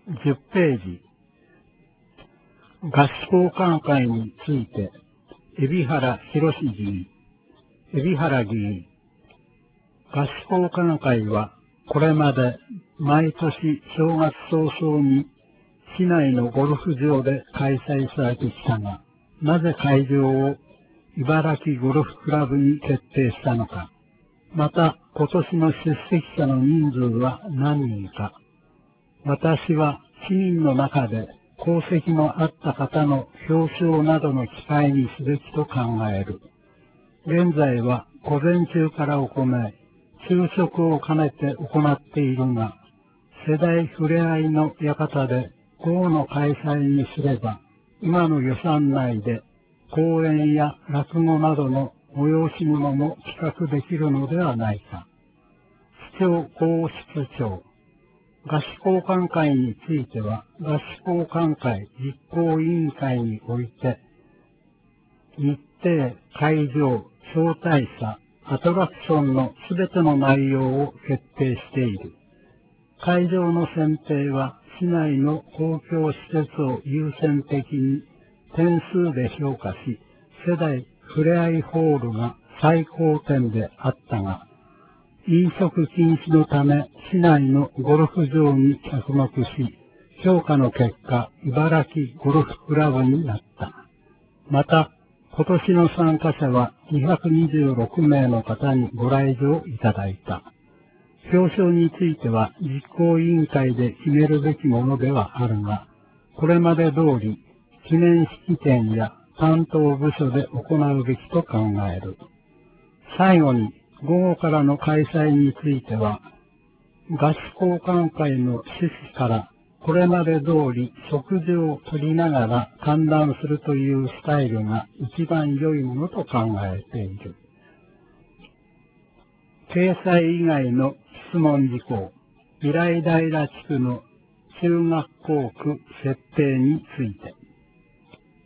10ページ、合宿寛会について、海老原博議員、海老原議員、合宿寛会は、これまで毎年正月早々に市内のゴルフ場で開催されてきたが、なぜ会場を茨城ゴルフクラブに決定したのか。また、今年の出席者の人数は何人か。私は市民の中で功績のあった方の表彰などの機会にすべきと考える。現在は午前中から行い、昼食を兼ねて行っているが、世代ふれあいの館で午後の開催にすれば、今の予算内で講演や落語などの催し物も企画できるのではないか。市長皇室長、合宿寛会については、合宿寛会実行委員会において、日程、会場、招待者、アトラクションのすべての内容を決定している。会場の選定は、市内の公共施設を優先的に点数で評価し、世代ふれあいホールが最高点であったが、飲食禁止のため市内のゴルフ場に着目し、評価の結果、茨城ゴルフクラブになった。また、今年の参加者は226名の方にご来場いただいた。表彰については実行委員会で決めるべきものではあるが、これまで通り記念式典や担当部署で行うべきと考える。最後に午後からの開催については、合宿寛会の趣旨からこれまで通り食事をとりながら観覧するというスタイルが一番良いものと考えている。掲載以外の質問事項、平井平地区の中学校区設定について。